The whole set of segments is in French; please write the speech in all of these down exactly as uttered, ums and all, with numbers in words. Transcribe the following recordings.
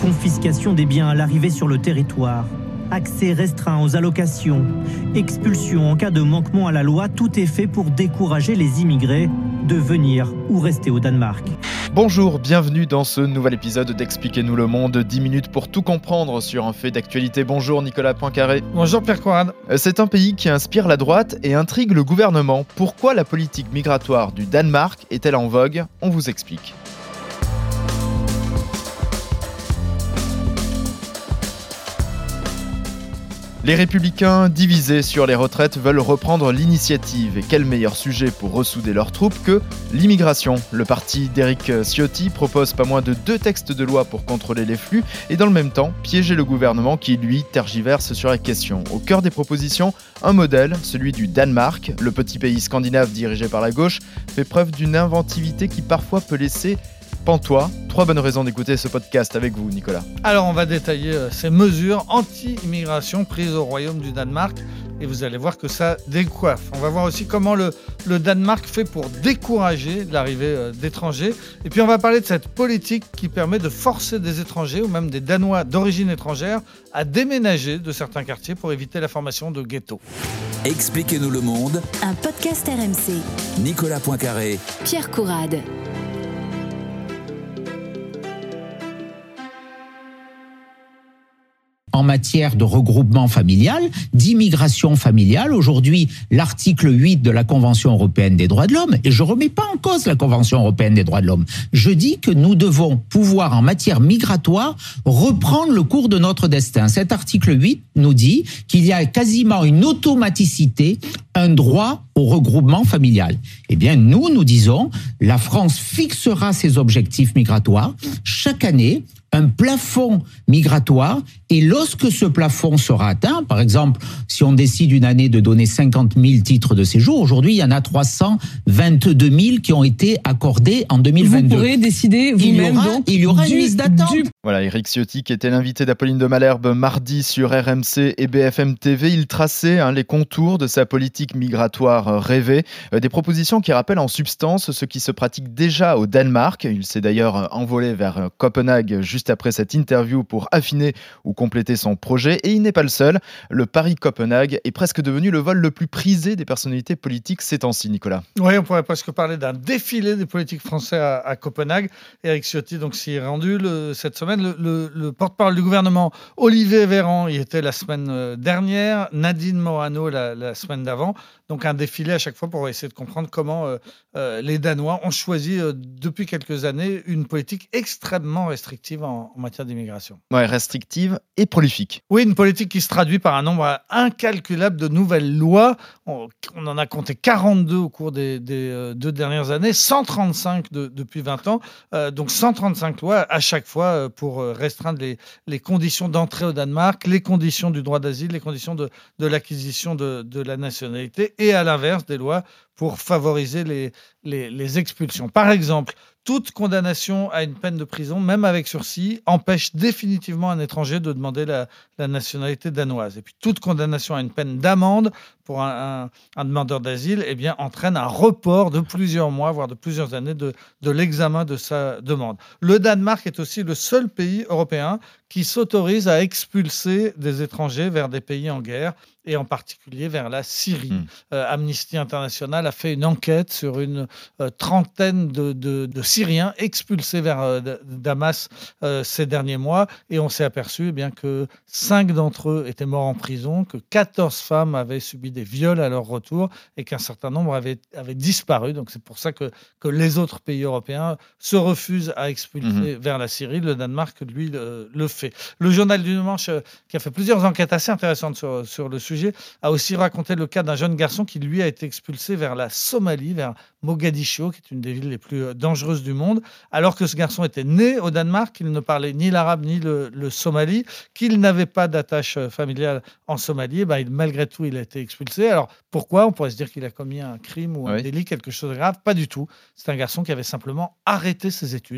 confiscation des biens à l'arrivée sur le territoire, accès restreint aux allocations, expulsion en cas de manquement à la loi, tout est fait pour décourager les immigrés de venir ou rester au Danemark. Bonjour, bienvenue dans ce nouvel épisode d'Expliquez-nous le monde, dix minutes pour tout comprendre sur un fait d'actualité. Bonjour Nicolas Poincaré. Bonjour Pierre Conrad. C'est un pays qui inspire la droite et intrigue le gouvernement. Pourquoi la politique migratoire du Danemark est-elle en vogue ? On vous explique. Les Républicains, divisés sur les retraites, veulent reprendre l'initiative. Et quel meilleur sujet pour ressouder leurs troupes que l'immigration. Le parti d'Éric Ciotti propose pas moins de deux textes de loi pour contrôler les flux et dans le même temps piéger le gouvernement qui, lui, tergiverse sur la question. Au cœur des propositions, un modèle, celui du Danemark. Le petit pays scandinave dirigé par la gauche fait preuve d'une inventivité qui parfois peut laisser pantois. Trois bonnes raisons d'écouter ce podcast avec vous, Nicolas. Alors, on va détailler euh, ces mesures anti-immigration prises au Royaume du Danemark et vous allez voir que ça décoiffe. On va voir aussi comment le, le Danemark fait pour décourager l'arrivée euh, d'étrangers. Et puis, on va parler de cette politique qui permet de forcer des étrangers ou même des Danois d'origine étrangère à déménager de certains quartiers pour éviter la formation de ghettos. Expliquez-nous le monde. Un podcast R M C. Nicolas Poincaré. Pierre Conrad. En matière de regroupement familial, d'immigration familiale. Aujourd'hui, l'article huit de la Convention européenne des droits de l'homme, et je ne remets pas en cause la Convention européenne des droits de l'homme, je dis que nous devons pouvoir, en matière migratoire, reprendre le cours de notre destin. Cet article huit nous dit qu'il y a quasiment une automaticité, un droit au regroupement familial. Eh bien, nous, nous disons, la France fixera ses objectifs migratoires chaque année, un plafond migratoire, et lorsque ce plafond sera atteint, par exemple, si on décide une année de donner cinquante mille titres de séjour, aujourd'hui, il y en a trois cent vingt-deux mille qui ont été accordés en deux mille vingt-deux. Vous pourrez décider vous-même, il y aura, donc, il y aura du, une liste d'attente. Du... Voilà, Éric Ciotti qui était l'invité d'Apolline de Malherbe mardi sur R M C et B F M T V. Il traçait hein, les contours de sa politique migratoire rêvée. Euh, des propositions qui rappellent en substance ce qui se pratique déjà au Danemark. Il s'est d'ailleurs envolé vers Copenhague juste après cette interview pour affiner ou compléter son projet. Et il n'est pas le seul. Le Paris-Copenhague est presque devenu le vol le plus prisé des personnalités politiques ces temps-ci, Nicolas. Oui, on pourrait presque parler d'un défilé des politiques français à, à Copenhague. Éric Ciotti donc, s'y est rendu le, cette semaine. Le, le, le porte-parole du gouvernement, Olivier Véran, y était la semaine dernière. Nadine Morano la, la semaine d'avant. Donc un défilé à chaque fois pour essayer de comprendre comment euh, euh, les Danois ont choisi euh, depuis quelques années une politique extrêmement restrictive en, en matière d'immigration. Ouais, restrictive et prolifique. Oui, une politique qui se traduit par un nombre incalculable de nouvelles lois. On, on en a compté quarante-deux au cours des, des euh, deux dernières années, cent trente-cinq de, depuis vingt ans. Euh, donc cent trente-cinq lois à chaque fois euh, pour restreindre les, les conditions d'entrée au Danemark, les conditions du droit d'asile, les conditions de, de l'acquisition de, de la nationalité. Et à l'inverse, des lois pour favoriser les, les, les expulsions. Par exemple, toute condamnation à une peine de prison, même avec sursis, empêche définitivement un étranger de demander la, la nationalité danoise. Et puis toute condamnation à une peine d'amende pour un, un, un demandeur d'asile eh bien, entraîne un report de plusieurs mois, voire de plusieurs années de, de l'examen de sa demande. Le Danemark est aussi le seul pays européen qui s'autorise à expulser des étrangers vers des pays en guerre, et en particulier vers la Syrie. Mmh. Euh, Amnesty International a fait une enquête sur une euh, trentaine de, de, de Syriens expulsés vers euh, Damas euh, ces derniers mois, et on s'est aperçu eh bien, que cinq d'entre eux étaient morts en prison, que quatorze femmes avaient subi des viols à leur retour, et qu'un certain nombre avaient, avaient disparu. Donc c'est pour ça que, que les autres pays européens se refusent à expulser mmh. vers la Syrie. Le Danemark, lui, le, le fait. Le journal du Dimanche, euh, qui a fait plusieurs enquêtes assez intéressantes sur, sur le sujet, a aussi raconté le cas d'un jeune garçon qui, lui, a été expulsé vers la Somalie, vers Mogadiscio, qui est une des villes les plus dangereuses du monde, alors que ce garçon était né au Danemark, qu'il ne parlait ni l'arabe ni le, le somali, qu'il n'avait pas d'attache familiale en Somalie. Et ben, il, malgré tout, il a été expulsé. Alors, pourquoi ? On pourrait se dire qu'il a commis un crime ou un oui. délit, quelque chose de grave. Pas du tout. C'est un garçon qui avait simplement arrêté ses études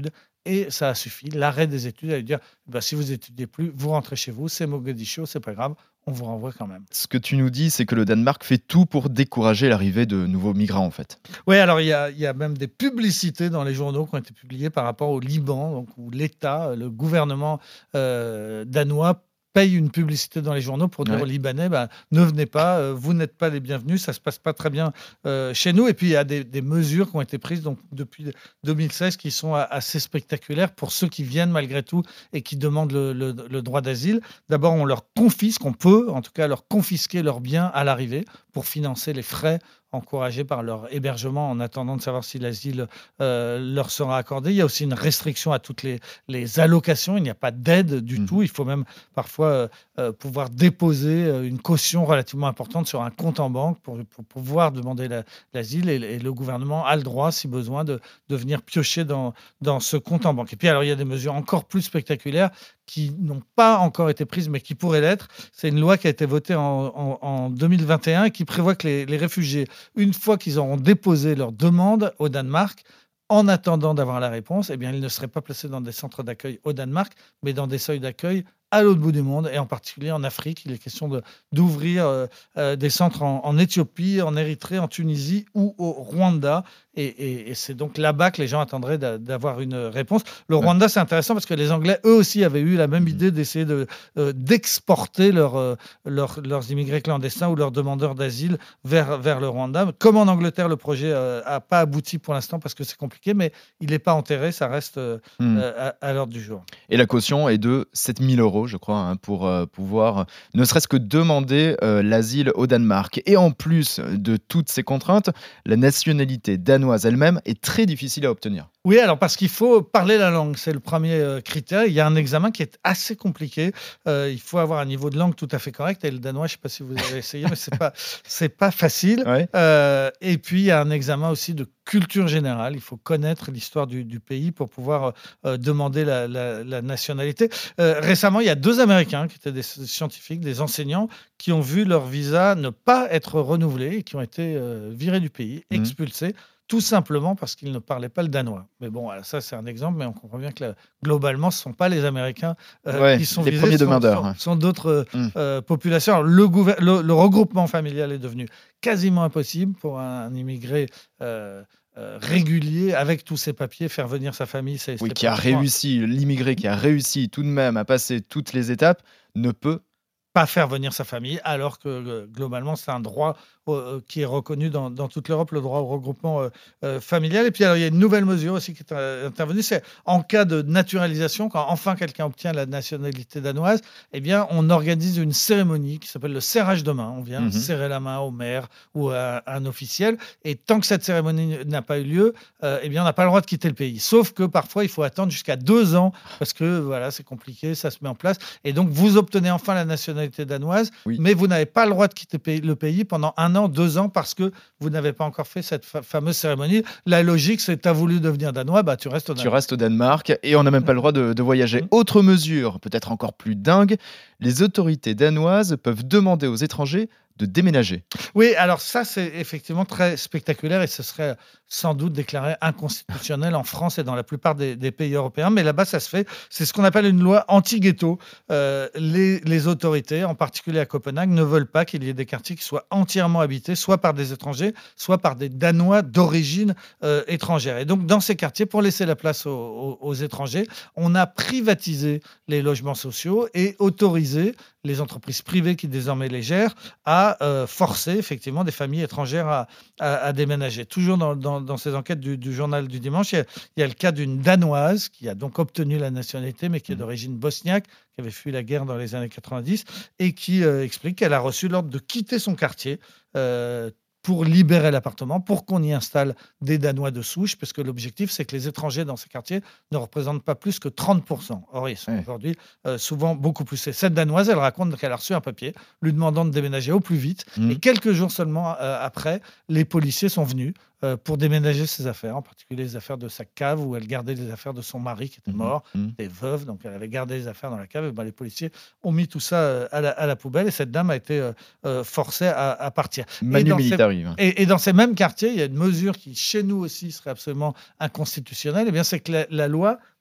Et ça a suffi, l'arrêt des études, à lui dire bah, si vous n'étudiez plus, vous rentrez chez vous, c'est Mogadiscio, c'est pas grave, on vous renvoie quand même. Ce que tu nous dis, c'est que le Danemark fait tout pour décourager l'arrivée de nouveaux migrants, en fait. Oui, alors il y a, il y a même des publicités dans les journaux qui ont été publiées par rapport au Liban, donc, où l'État, le gouvernement euh, danois, paye une publicité dans les journaux pour dire Ouais. aux Libanais, bah, ne venez pas, euh, vous n'êtes pas les bienvenus, ça ne se passe pas très bien euh, chez nous. Et puis, il y a des, des mesures qui ont été prises donc, depuis deux mille seize qui sont a- assez spectaculaires pour ceux qui viennent malgré tout et qui demandent le, le- le droit d'asile. D'abord, on leur confisque, on peut en tout cas leur confisquer leurs biens à l'arrivée pour financer les frais encouragés par leur hébergement en attendant de savoir si l'asile euh, leur sera accordé. Il y a aussi une restriction à toutes les, les allocations. Il n'y a pas d'aide du Mhm. tout. Il faut même parfois euh, euh, pouvoir déposer euh, une caution relativement importante sur un compte en banque pour, pour pouvoir demander la- l'asile. Et, et le gouvernement a le droit, si besoin, de, de venir piocher dans, dans ce compte en banque. Et puis, alors, il y a des mesures encore plus spectaculaires qui n'ont pas encore été prises, mais qui pourraient l'être. C'est une loi qui a été votée en, en- en deux mille vingt et un et qui prévoit que les, les réfugiés, une fois qu'ils auront déposé leur demande au Danemark, en attendant d'avoir la réponse, eh bien, ils ne seraient pas placés dans des centres d'accueil au Danemark, mais dans des seuils d'accueil à l'autre bout du monde, et en particulier en Afrique. Il est question de, d'ouvrir euh, euh, des centres en, en Éthiopie, en Érythrée, en Tunisie ou au Rwanda. Et, et- et c'est donc là-bas que les gens attendraient d'a- d'avoir une réponse. Le Ouais. Rwanda, c'est intéressant parce que les Anglais, eux aussi, avaient eu la même idée d'essayer de, euh, d'exporter leurs, euh, leurs, leurs immigrés clandestins ou leurs demandeurs d'asile vers, vers le Rwanda. Comme en Angleterre, le projet n'a pas abouti pour l'instant parce que c'est compliqué, mais il n'est pas enterré, ça reste euh, Hmm. euh, à, à l'ordre du jour. Et la caution est de sept mille euros, je crois, hein, pour euh, pouvoir euh, ne serait-ce que demander euh, l'asile au Danemark. Et en plus de toutes ces contraintes, la nationalité danoise elle-même est très difficile à obtenir. Oui, alors parce qu'il faut parler la langue, c'est le premier euh, critère. Il y a un examen qui est assez compliqué. Euh, il faut avoir un niveau de langue tout à fait correct. Et le danois, je ne sais pas si vous avez essayé, mais c'est pas c'est pas facile. Ouais. Euh, et puis il y a un examen aussi de culture générale. Il faut connaître l'histoire du, du pays pour pouvoir euh, demander la, la- la nationalité. Euh, récemment, il y a deux Américains qui étaient des scientifiques, des enseignants, qui ont vu leur visa ne pas être renouvelé et qui ont été euh, virés du pays, Mhm. expulsés. Tout simplement parce qu'ils ne parlaient pas le danois. Mais bon, voilà, ça c'est un exemple, mais on comprend bien que là, globalement, ce ne sont pas les Américains euh, Ouais, qui sont les visés, premiers ce sont- demandeurs, sont, ouais. sont d'autres euh, Mm. euh, populations. Alors, le, gouver- le, le regroupement familial est devenu quasiment impossible pour un, un immigré euh, euh, régulier avec tous ses papiers, faire venir sa famille. C'est, Oui, c'est qui a pratiquement réussi, l'immigré qui a réussi tout de même à passer toutes les étapes, ne peut pas faire venir sa famille, alors que euh, globalement, c'est un droit euh, qui est reconnu dans, dans toute l'Europe, le droit au regroupement euh, euh, familial. Et puis, alors, il y a une nouvelle mesure aussi qui est euh, intervenue, c'est en cas de naturalisation, quand enfin quelqu'un obtient la nationalité danoise, eh bien, on organise une cérémonie qui s'appelle le serrage de main. On vient Mhm. serrer la main au maire ou à un officiel. Et tant que cette cérémonie n'a pas eu lieu, euh, eh bien, on n'a pas le droit de quitter le pays. Sauf que parfois, il faut attendre jusqu'à deux ans parce que voilà, c'est compliqué, ça se met en place. Et donc, vous obtenez enfin la nationalité danoise, Oui. mais vous n'avez pas le droit de quitter pays- le pays pendant un an, deux ans, parce que vous n'avez pas encore fait cette fa- fameuse cérémonie. La logique, c'est tu as voulu devenir danois, bah, tu restes au Tu Danemark. restes au Danemark et on n'a même pas le droit de, de voyager. Mhm. Autre mesure, peut-être encore plus dingue, les autorités danoises peuvent demander aux étrangers de déménager. Oui, alors ça, c'est effectivement très spectaculaire et ce serait sans doute déclaré inconstitutionnel en France et dans la plupart des, des pays européens. Mais là-bas, ça se fait. C'est ce qu'on appelle une loi anti-ghetto. Euh, les, les autorités, en particulier à Copenhague, ne veulent pas qu'il y ait des quartiers qui soient entièrement habités, soit par des étrangers, soit par des Danois d'origine euh, étrangère. Et donc, dans ces quartiers, pour laisser la place aux, aux- aux étrangers, on a privatisé les logements sociaux et autorisé les entreprises privées qui désormais les gèrent à euh, forcer effectivement des familles étrangères à, à- à déménager. Toujours dans, dans- dans ces enquêtes du, du journal du dimanche, il y, a, il y a le cas d'une Danoise qui a donc obtenu la nationalité, mais qui est d'origine bosniaque, qui avait fui la guerre dans les années quatre-vingt-dix, et qui euh, explique qu'elle a reçu l'ordre de quitter son quartier euh, pour libérer l'appartement, pour qu'on y installe des Danois de souche, parce que l'objectif, c'est que les étrangers dans ces quartiers ne représentent pas plus que trente pour cent. Or, ils sont Ouais. aujourd'hui euh, souvent beaucoup plus. Et cette Danoise, elle raconte qu'elle a reçu un papier lui demandant de déménager au plus vite. Mhm. Et quelques jours seulement euh, après, les policiers sont venus euh, pour déménager ses affaires, en particulier les affaires de sa cave, où elle gardait les affaires de son mari qui était Mhm. mort, Mhm. des veuves, donc elle avait gardé les affaires dans la cave. Et ben, les policiers ont mis tout ça euh, à, la, à la poubelle, et cette dame a été euh, euh, forcée à, à partir. Manu dans ces- Militari. hein. Et, et dans ces mêmes quartiers, il y a une mesure qui, chez nous aussi, serait absolument inconstitutionnelle. Eh bien, c'est que la, la loi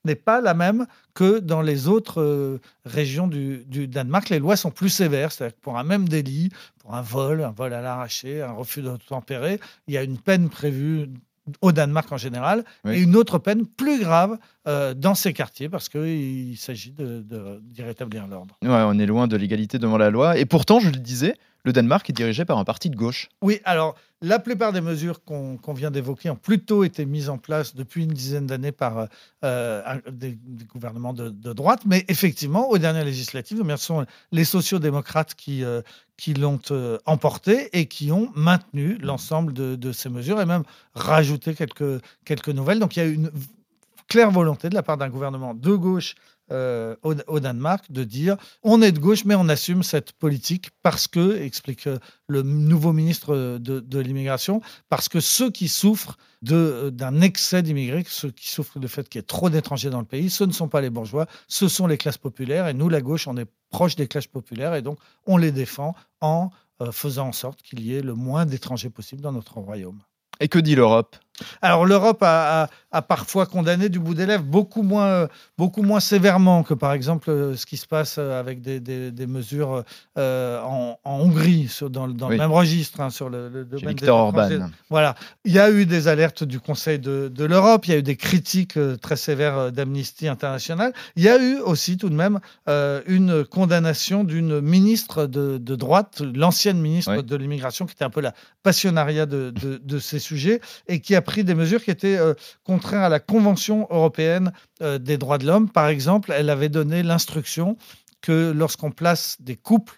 n'est pas la même que dans les autres euh, régions du, du Danemark. Les lois sont plus sévères, c'est-à-dire que pour un même délit, pour un vol, un vol à l'arraché, un refus d'obtempérer, il y a une peine prévue au Danemark en général, oui. et une autre peine plus grave euh, dans ces quartiers, parce qu'il s'agit de, de, d'y rétablir l'ordre. Ouais, on est loin de l'égalité devant la loi. Et pourtant, je le disais, le Danemark est dirigé par un parti de gauche. Oui, alors la plupart des mesures qu'on, qu'on vient d'évoquer ont plutôt été mises en place depuis une dizaine d'années par euh, un, des, des gouvernements de, de droite, mais effectivement, aux dernières législatives, ce sont les sociodémocrates qui, euh, qui l'ont euh, emporté et qui ont maintenu l'ensemble de, de ces mesures et même rajouté quelques, quelques nouvelles. Donc il y a une claire volonté de la part d'un gouvernement de gauche Euh, au, au Danemark de dire on est de gauche mais on assume cette politique parce que, explique le nouveau ministre de, de l'immigration, parce que ceux qui souffrent de, d'un excès d'immigrés, ceux qui souffrent du fait qu'il y ait trop d'étrangers dans le pays, ce ne sont pas les bourgeois, ce sont les classes populaires, et nous la gauche on est proche des classes populaires et donc on les défend en euh, faisant en sorte qu'il y ait le moins d'étrangers possible dans notre royaume. Et que dit l'Europe ? Alors l'Europe a, a, a parfois condamné du bout des lèvres, beaucoup moins, beaucoup moins sévèrement que par exemple ce qui se passe avec des, des, des mesures euh, en, en Hongrie, sur, dans, dans oui. le même registre, hein, sur le, le domaine Viktor Orban. Voilà. Il y a eu des alertes du Conseil de, de l'Europe, il y a eu des critiques très sévères d'Amnesty International. Il y a eu aussi tout de même euh, une condamnation d'une ministre de, de droite, l'ancienne ministre oui. de l'immigration, qui était un peu la passionnariat de, de, de ces sujets et qui a pris des mesures qui étaient euh, contraires à la Convention européenne euh, des droits de l'homme. Par exemple, elle avait donné l'instruction que lorsqu'on place des couples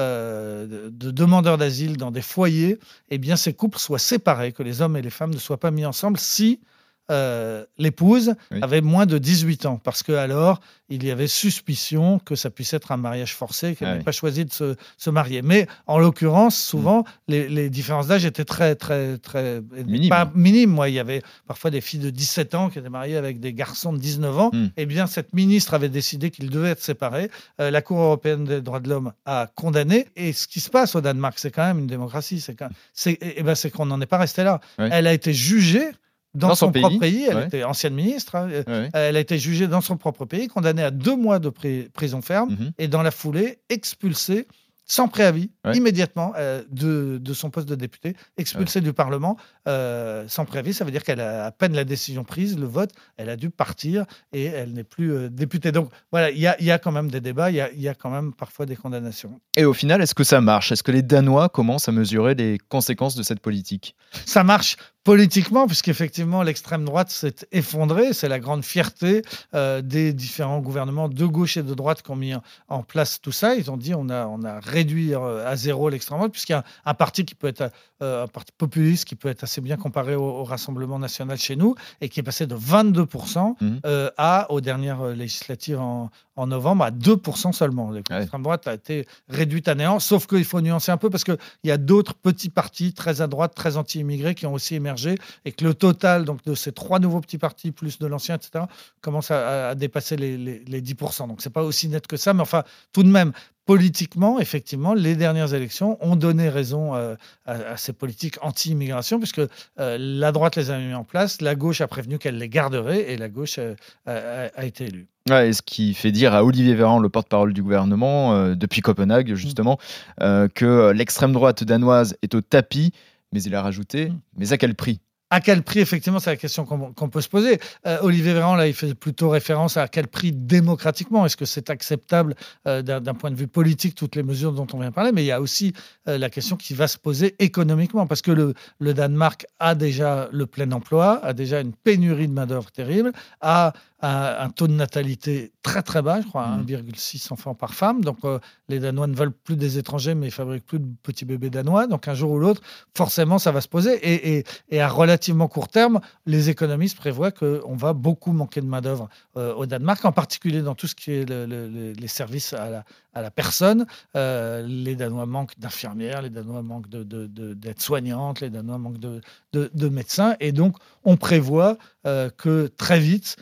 euh, de demandeurs d'asile dans des foyers, eh bien, ces couples soient séparés, que les hommes et les femmes ne soient pas mis ensemble si euh, l'épouse oui. avait moins de dix-huit ans, parce qu'alors, il y avait suspicion que ça puisse être un mariage forcé, qu'elle ah n'ait oui. pas choisi de se, se marier. Mais en l'occurrence, souvent, mmh. les, les différences d'âge étaient très, très, très minimes. Pas minimes. Moi, il y avait parfois des filles de dix-sept ans qui étaient mariées avec des garçons de dix-neuf ans. Mmh. Eh bien, cette ministre avait décidé qu'ils devaient être séparés. Euh, la Cour européenne des droits de l'homme a condamné. Et ce qui se passe au Danemark, c'est quand même une démocratie. C'est, quand même, c'est, eh ben, c'est qu'on n'en est pas resté là. Oui. Elle a été jugée Dans, dans son, son pays. propre pays, elle ouais. était ancienne ministre, hein, ouais. elle a été jugée dans son propre pays, condamnée à deux mois de pri- prison ferme mm-hmm. et dans la foulée expulsée sans préavis, ouais. immédiatement euh, de, de son poste de député, expulsée ouais. du Parlement euh, sans préavis. Ça veut dire qu'elle a à peine la décision prise, le vote, elle a dû partir et elle n'est plus euh, députée. Donc voilà, il y a, y a quand même des débats, il y a, y a quand même parfois des condamnations. Et au final, est-ce que ça marche ? Est-ce que les Danois commencent à mesurer les conséquences de cette politique ? Ça marche politiquement, puisqu'effectivement l'extrême droite s'est effondrée. C'est la grande fierté euh, des différents gouvernements de gauche et de droite qui ont mis en, en place tout ça. Ils ont dit on a, on a réduit euh, à zéro l'extrême droite, puisqu'il y a un, un parti qui peut être euh, un parti populiste qui peut être assez bien comparé au, au Rassemblement national chez nous et qui est passé de vingt-deux pour cent mmh. euh, à, aux dernières législatives en, en novembre à deux pour cent seulement. L'extrême ouais. droite a été réduite à néant, sauf qu'il faut nuancer un peu parce qu'il y a d'autres petits partis très à droite, très anti-immigrés qui ont aussi émergé et que le total donc, de ces trois nouveaux petits partis plus de l'ancien, et cetera, commence à, à dépasser les, les, les dix pour cent. Donc, ce n'est pas aussi net que ça, mais enfin, tout de même, politiquement, effectivement, les dernières élections ont donné raison euh, à, à ces politiques anti-immigration, puisque euh, la droite les a mis en place, la gauche a prévenu qu'elle les garderait, et la gauche euh, a, a été élue. Ouais, et ce qui fait dire à Olivier Véran, le porte-parole du gouvernement, euh, depuis Copenhague, justement, mmh. euh, que l'extrême droite danoise est au tapis, mais il a rajouté, mmh. mais à quel prix ? À quel prix, effectivement, c'est la question qu'on, qu'on peut se poser. Euh, Olivier Véran, là, il fait plutôt référence à quel prix démocratiquement. Est-ce que c'est acceptable euh, d'un, d'un point de vue politique, toutes les mesures dont on vient de parler ? Mais il y a aussi euh, la question qui va se poser économiquement, parce que le, le Danemark a déjà le plein emploi, a déjà une pénurie de main-d'œuvre terrible, a un, un taux de natalité très très bas, je crois, mmh. un virgule six enfants par femme. Donc euh, les Danois ne veulent plus des étrangers, mais ils fabriquent plus de petits bébés danois. Donc un jour ou l'autre, forcément, ça va se poser. Et, et, et à relativement court terme, les économistes prévoient qu'on va beaucoup manquer de main-d'œuvre euh, au Danemark, en particulier dans tout ce qui est le, le, les services à la, à la personne. Euh, les Danois manquent d'infirmières, les Danois manquent de, de, de, d'aides-soignantes, les Danois manquent de, de, de médecins. Et donc, on prévoit euh, que très vite, eh bien, il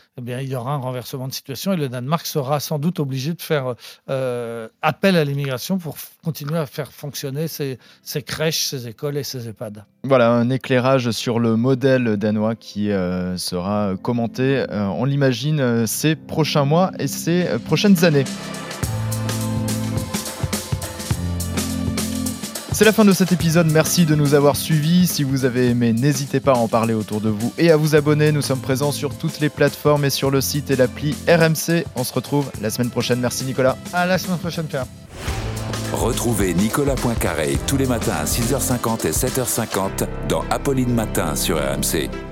y aura un renversement de situation et le Danemark sera sans doute obligé de faire euh, appel à l'immigration pour f- continuer à faire fonctionner ses, ses crèches, ses écoles et ses EHPAD. Voilà, un éclairage sur le modèle danois qui euh, sera commenté, euh, on l'imagine, euh, ces prochains mois et ces euh, prochaines années. C'est la fin de cet épisode, merci de nous avoir suivis. Si vous avez aimé, n'hésitez pas à en parler autour de vous et à vous abonner. Nous sommes présents sur toutes les plateformes et sur le site et l'appli R M C. On se retrouve la semaine prochaine. Merci Nicolas. À la semaine prochaine, Pierre. Retrouvez Nicolas Poincaré tous les matins à six heures cinquante et sept heures cinquante dans Apolline Matin sur R M C.